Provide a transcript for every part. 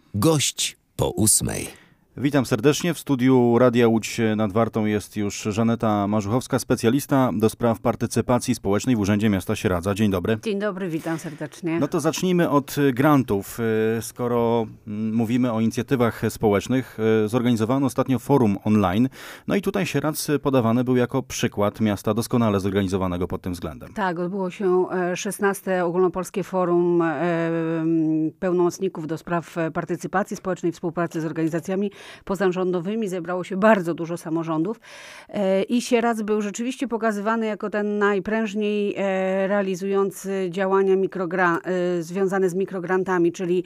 Gość po 8. Witam serdecznie. W studiu Radia Łódź nad Wartą jest już Żaneta Marzuchowska, specjalista do spraw partycypacji społecznej w Urzędzie Miasta Sieradza. Dzień dobry. Dzień dobry, witam serdecznie. No to zacznijmy od grantów. Skoro mówimy o inicjatywach społecznych, zorganizowano ostatnio forum online. No i tutaj Sieradz podawany był jako przykład miasta doskonale zorganizowanego pod tym względem. Tak, odbyło się 16. Ogólnopolskie Forum Pełnomocników do spraw partycypacji społecznej, współpracy z organizacjami pozarządowymi. Zebrało się bardzo dużo samorządów i Sieradz był rzeczywiście pokazywany jako ten najprężniej realizujący działania związane z mikrograntami, czyli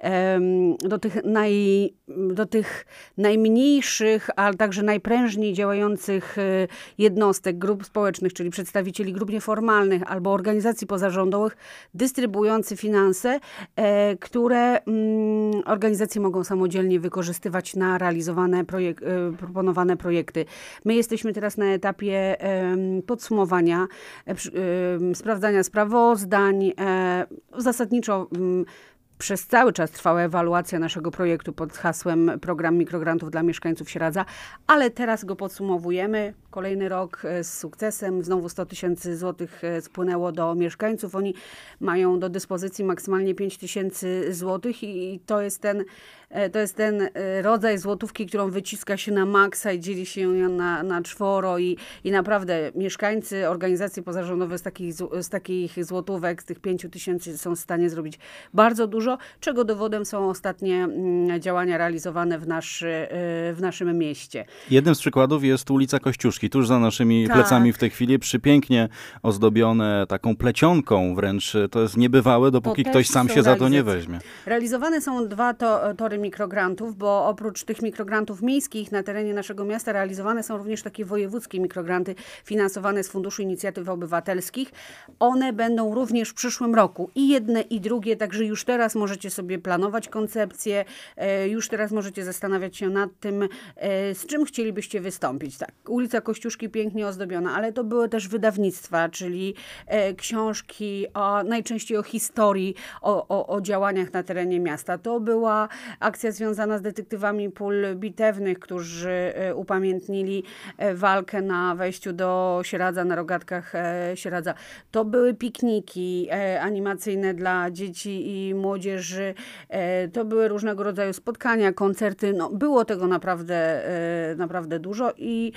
do tych najmniejszych, ale także najprężniej działających jednostek, grup społecznych, czyli przedstawicieli grup nieformalnych albo organizacji pozarządowych, dystrybuujący finanse, które organizacje mogą samodzielnie wykorzystywać na realizowane proponowane projekty. My jesteśmy teraz na etapie podsumowania, sprawdzania sprawozdań. Zasadniczo przez cały czas trwała ewaluacja naszego projektu pod hasłem Program Mikrograntów dla mieszkańców Sieradza, ale teraz go podsumowujemy. Kolejny rok z sukcesem. Znowu 100 000 złotych spłynęło do mieszkańców. Oni mają do dyspozycji maksymalnie 5 000 złotych i to jest ten rodzaj złotówki, którą wyciska się na maksa i dzieli się ją na czworo i naprawdę mieszkańcy, organizacje pozarządowe z takich złotówek, z tych 5 000 są w stanie zrobić bardzo dużo, czego dowodem są ostatnie działania realizowane w naszym mieście. Jednym z przykładów jest ulica Kościuszki, tuż za naszymi plecami w tej chwili, przepięknie ozdobione taką plecionką wręcz. To jest niebywałe, dopóki ktoś sam się za to nie weźmie. Realizowane są 2 tory mikrograntów, bo oprócz tych mikrograntów miejskich na terenie naszego miasta realizowane są również takie wojewódzkie mikrogranty finansowane z Funduszu Inicjatyw Obywatelskich. One będą również w przyszłym roku. I jedne, i drugie, także już teraz możecie sobie planować koncepcję, już teraz możecie zastanawiać się nad tym, z czym chcielibyście wystąpić. Tak, ulica Kościuszki pięknie ozdobiona, ale to były też wydawnictwa, czyli książki, najczęściej o historii, o działaniach na terenie miasta. To była akcja związana z detektywami pól bitewnych, którzy upamiętnili walkę na wejściu do Sieradza, na rogatkach Sieradza. To były pikniki animacyjne dla dzieci i młodzieży. To były różnego rodzaju spotkania, koncerty. No, było tego naprawdę dużo i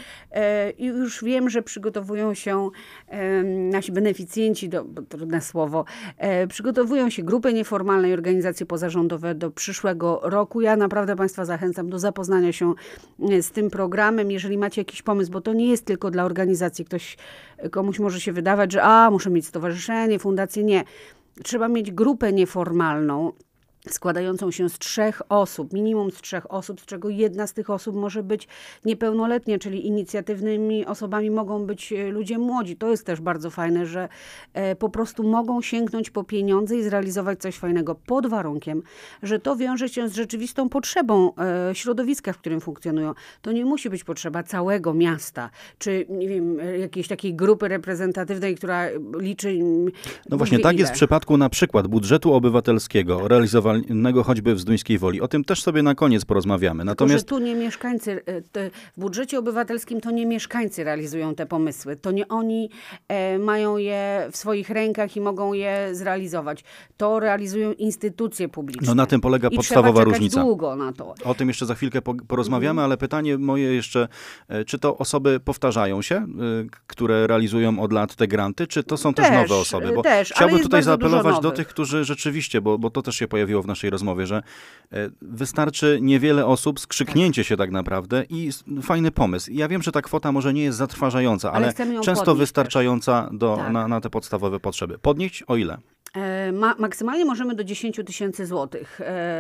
już wiem, że przygotowują się nasi beneficjenci, trudne słowo, przygotowują się grupy nieformalne i organizacje pozarządowe do przyszłego roku. Ja naprawdę Państwa zachęcam do zapoznania się z tym programem. Jeżeli macie jakiś pomysł, bo to nie jest tylko dla organizacji. Komuś może się wydawać, że muszę mieć stowarzyszenie, fundację. Nie. Trzeba mieć grupę nieformalną, składającą się z 3 osób, minimum z 3 osób, z czego jedna z tych osób może być niepełnoletnia, czyli inicjatywnymi osobami mogą być ludzie młodzi. To jest też bardzo fajne, że po prostu mogą sięgnąć po pieniądze i zrealizować coś fajnego pod warunkiem, że to wiąże się z rzeczywistą potrzebą środowiska, w którym funkcjonują. To nie musi być potrzeba całego miasta, czy nie wiem, jakiejś takiej grupy reprezentatywnej, która liczy... No właśnie, tak jest w przypadku na przykład budżetu obywatelskiego, realizowanego choćby w Zduńskiej Woli. O tym też sobie na koniec porozmawiamy. Natomiast tu nie mieszkańcy, w budżecie obywatelskim to nie mieszkańcy realizują te pomysły. To nie oni mają je w swoich rękach i mogą je zrealizować. To realizują instytucje publiczne. No na tym polega podstawowa różnica. Długo na to. O tym jeszcze za chwilkę porozmawiamy, ale pytanie moje jeszcze, czy to osoby powtarzają się, które realizują od lat te granty, czy to są też nowe osoby? Bo chciałbym tutaj zaapelować do tych, którzy rzeczywiście, bo to też się pojawiło w naszej rozmowie, że wystarczy niewiele osób, skrzyknięcie się tak naprawdę i fajny pomysł. Ja wiem, że ta kwota może nie jest zatrważająca, ale często wystarczająca na te podstawowe potrzeby. Podnieść o ile? Maksymalnie możemy do 10 000 złotych.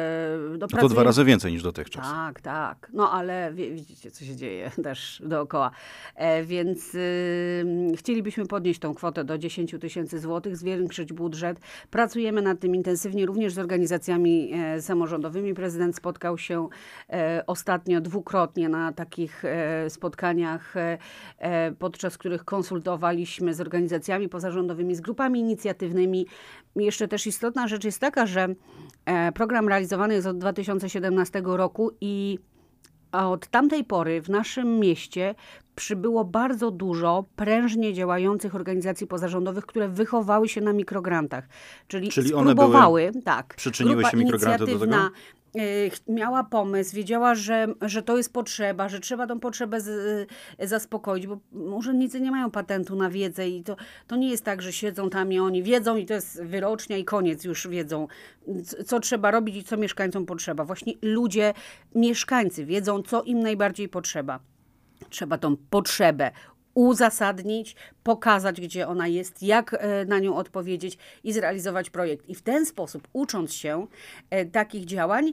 To 2 razy więcej niż dotychczas. Tak. No ale widzicie, co się dzieje też dookoła. Więc chcielibyśmy podnieść tą kwotę do 10 000 złotych, zwiększyć budżet. Pracujemy nad tym intensywnie, również z organizacjami samorządowymi. Prezydent spotkał się ostatnio dwukrotnie na takich spotkaniach, podczas których konsultowaliśmy z organizacjami pozarządowymi, z grupami inicjatywnymi jeszcze też istotna rzecz jest taka, że program realizowany jest od 2017 roku i od tamtej pory w naszym mieście przybyło bardzo dużo prężnie działających organizacji pozarządowych, które wychowały się na mikrograntach. Czyli spróbowały, przyczyniły się mikrogranty do tego? Miała pomysł, wiedziała, że to jest potrzeba, że trzeba tą potrzebę zaspokoić, bo urzędnicy nie mają patentu na wiedzę i to nie jest tak, że siedzą tam i oni wiedzą i to jest wyrocznia i koniec, już wiedzą, co trzeba robić i co mieszkańcom potrzeba. Właśnie ludzie, mieszkańcy wiedzą, co im najbardziej potrzeba. Trzeba tą potrzebę uzasadnić, pokazać, gdzie ona jest, jak na nią odpowiedzieć i zrealizować projekt. I w ten sposób, ucząc się takich działań,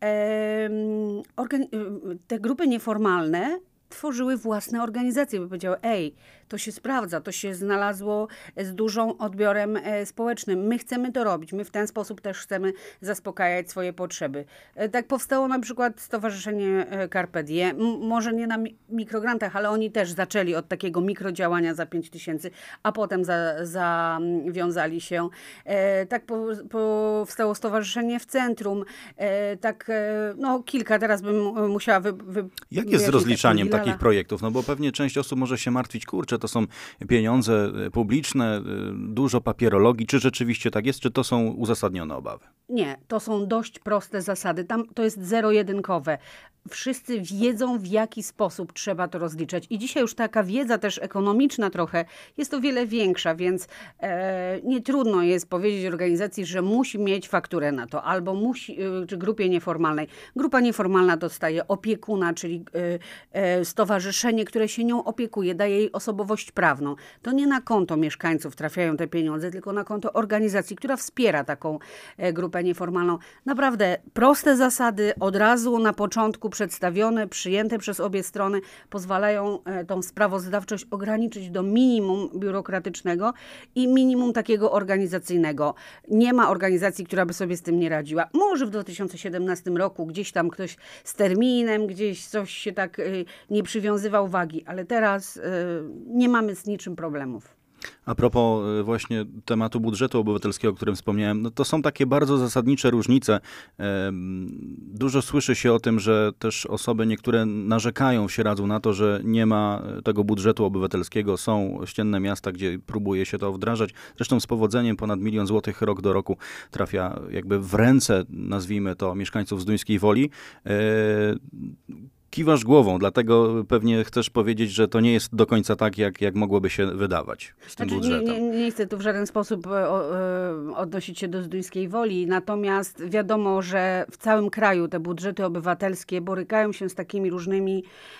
te grupy nieformalne tworzyły własne organizacje, by powiedziały, to się sprawdza, to się znalazło z dużym odbiorem społecznym. My chcemy to robić, my w ten sposób też chcemy zaspokajać swoje potrzeby. Tak powstało na przykład Stowarzyszenie Carpe Diem, może nie na mikrograntach, ale oni też zaczęli od takiego mikrodziałania za 5000, a potem zawiązali się. Tak powstało Stowarzyszenie w Centrum, kilka, teraz bym musiała Jak jest z rozliczaniem takich projektów? No bo pewnie część osób może się martwić, kurczę, to są pieniądze publiczne, dużo papierologii. Czy rzeczywiście tak jest? Czy to są uzasadnione obawy? Nie, to są dość proste zasady. Tam to jest zero-jedynkowe. Wszyscy wiedzą, w jaki sposób trzeba to rozliczać. I dzisiaj już taka wiedza też ekonomiczna trochę jest o wiele większa, więc nie trudno jest powiedzieć organizacji, że musi mieć fakturę na to, albo musi, czy grupie nieformalnej. Grupa nieformalna dostaje opiekuna, czyli stowarzyszenie, które się nią opiekuje, daje jej osobowość prawną. To nie na konto mieszkańców trafiają te pieniądze, tylko na konto organizacji, która wspiera taką grupę nieformalną. Naprawdę proste zasady, od razu na początku przedstawione, przyjęte przez obie strony, pozwalają tą sprawozdawczość ograniczyć do minimum biurokratycznego i minimum takiego organizacyjnego. Nie ma organizacji, która by sobie z tym nie radziła. Może w 2017 roku gdzieś tam ktoś z terminem, gdzieś coś się tak nie przywiązywał wagi, ale teraz nie mamy z niczym problemów. A propos właśnie tematu budżetu obywatelskiego, o którym wspomniałem, no to są takie bardzo zasadnicze różnice. Dużo słyszy się o tym, że też osoby niektóre narzekają, się radzą na to, że nie ma tego budżetu obywatelskiego. Są ościenne miasta, gdzie próbuje się to wdrażać. Zresztą z powodzeniem ponad 1 000 000 złotych rok do roku trafia jakby w ręce, nazwijmy to, mieszkańców Zduńskiej Woli. Kiwasz głową, dlatego pewnie chcesz powiedzieć, że to nie jest do końca tak, jak mogłoby się wydawać z tym budżetem. Nie chcę tu w żaden sposób odnosić się do Zduńskiej Woli, natomiast wiadomo, że w całym kraju te budżety obywatelskie borykają się z takimi różnymi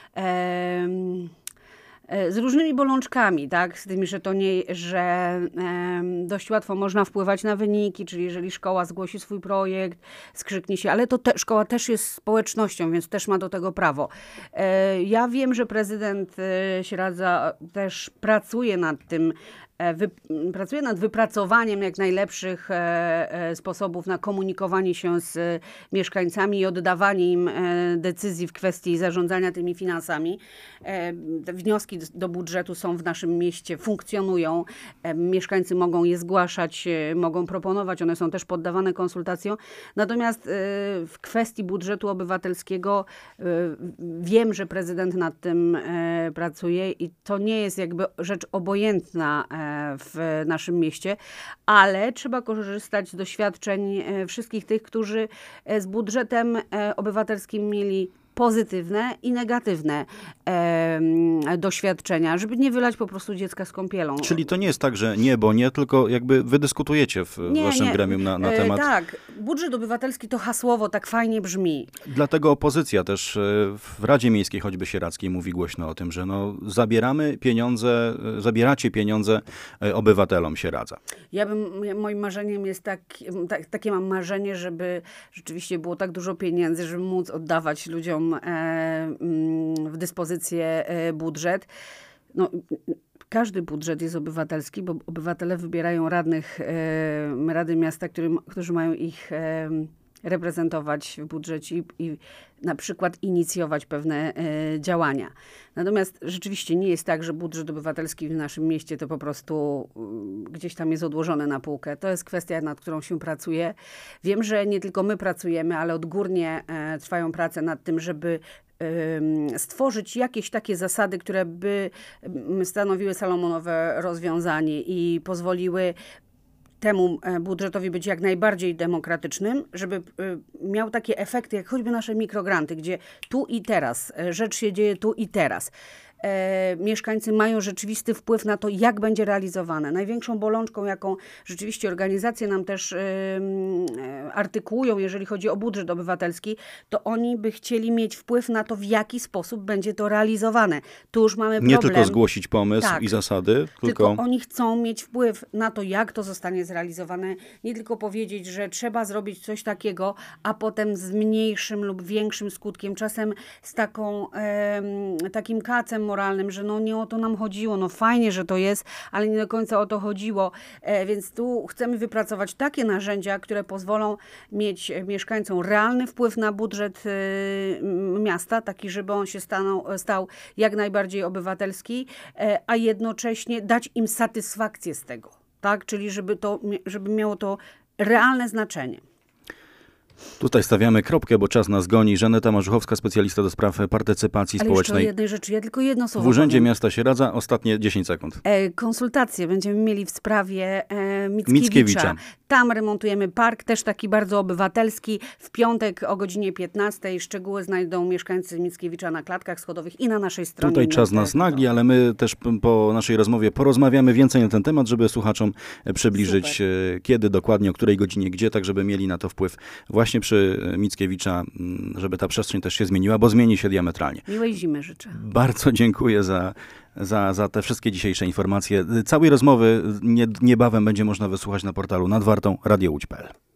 bolączkami, tak? Z tym, że dość łatwo można wpływać na wyniki, czyli jeżeli szkoła zgłosi swój projekt, skrzyknie się, ale szkoła też jest społecznością, więc też ma do tego prawo. Ja wiem, że prezydent Sieradza też pracuje nad tym, pracuje nad wypracowaniem jak najlepszych sposobów na komunikowanie się z mieszkańcami i oddawanie im decyzji w kwestii zarządzania tymi finansami. Te wnioski do budżetu są w naszym mieście, funkcjonują. Mieszkańcy mogą je zgłaszać, mogą proponować, one są też poddawane konsultacjom. Natomiast w kwestii budżetu obywatelskiego wiem, że prezydent nad tym pracuje i to nie jest jakby rzecz obojętna w naszym mieście, ale trzeba korzystać z doświadczeń wszystkich tych, którzy z budżetem obywatelskim mieli pozytywne i negatywne doświadczenia, żeby nie wylać po prostu dziecka z kąpielą. Czyli to nie jest tak, że nie, bo nie, tylko jakby wy dyskutujecie w waszym gremium na temat... Tak, budżet obywatelski to hasłowo tak fajnie brzmi. Dlatego opozycja też w Radzie Miejskiej, choćby sieradzkiej, mówi głośno o tym, że zabieracie pieniądze obywatelom Sieradza. Moim marzeniem jest takie mam marzenie, żeby rzeczywiście było tak dużo pieniędzy, żeby móc oddawać ludziom w dyspozycję budżet. No, każdy budżet jest obywatelski, bo obywatele wybierają radnych Rady Miasta, którzy mają ich reprezentować w budżecie i na przykład inicjować pewne działania. Natomiast rzeczywiście nie jest tak, że budżet obywatelski w naszym mieście to po prostu gdzieś tam jest odłożony na półkę. To jest kwestia, nad którą się pracuje. Wiem, że nie tylko my pracujemy, ale odgórnie trwają prace nad tym, żeby stworzyć jakieś takie zasady, które by stanowiły salomonowe rozwiązanie i pozwoliły temu budżetowi być jak najbardziej demokratycznym, żeby miał takie efekty, jak choćby nasze mikrogranty, gdzie tu i teraz, rzecz się dzieje tu i teraz. Mieszkańcy mają rzeczywisty wpływ na to, jak będzie realizowane. Największą bolączką, jaką rzeczywiście organizacje nam też artykułują, jeżeli chodzi o budżet obywatelski, to oni by chcieli mieć wpływ na to, w jaki sposób będzie to realizowane. Tu już mamy problem. Nie tylko zgłosić pomysł i zasady, tylko oni chcą mieć wpływ na to, jak to zostanie zrealizowane. Nie tylko powiedzieć, że trzeba zrobić coś takiego, a potem z mniejszym lub większym skutkiem, czasem z takim kacem moralnym, że no nie o to nam chodziło, no fajnie, że to jest, ale nie do końca o to chodziło, więc tu chcemy wypracować takie narzędzia, które pozwolą mieć mieszkańcom realny wpływ na budżet miasta, taki, żeby on się stał jak najbardziej obywatelski, a jednocześnie dać im satysfakcję z tego, tak? Czyli żeby miało to realne znaczenie. Tutaj stawiamy kropkę, bo czas nas goni. Żaneta Marzuchowska, specjalista do spraw partycypacji społecznej. Ale jeszcze o jednej rzeczy, ja tylko jedno słowo W Urzędzie powiem. Miasta Sieradza ostatnie 10 sekund. Konsultacje będziemy mieli w sprawie Mickiewicza. Tam remontujemy park, też taki bardzo obywatelski. W piątek o godzinie 15. Szczegóły znajdą mieszkańcy Mickiewicza na klatkach schodowych i na naszej stronie. Tutaj czas nas nagli, ale my też po naszej rozmowie porozmawiamy więcej na ten temat, żeby słuchaczom przybliżyć, kiedy dokładnie, o której godzinie, gdzie, tak żeby mieli na to wpływ właśnie przy Mickiewicza, żeby ta przestrzeń też się zmieniła, bo zmieni się diametralnie. Miłej zimy życzę. Bardzo dziękuję za te wszystkie dzisiejsze informacje. Całej rozmowy niebawem będzie można wysłuchać na portalu nadwartą radiołódź.pl.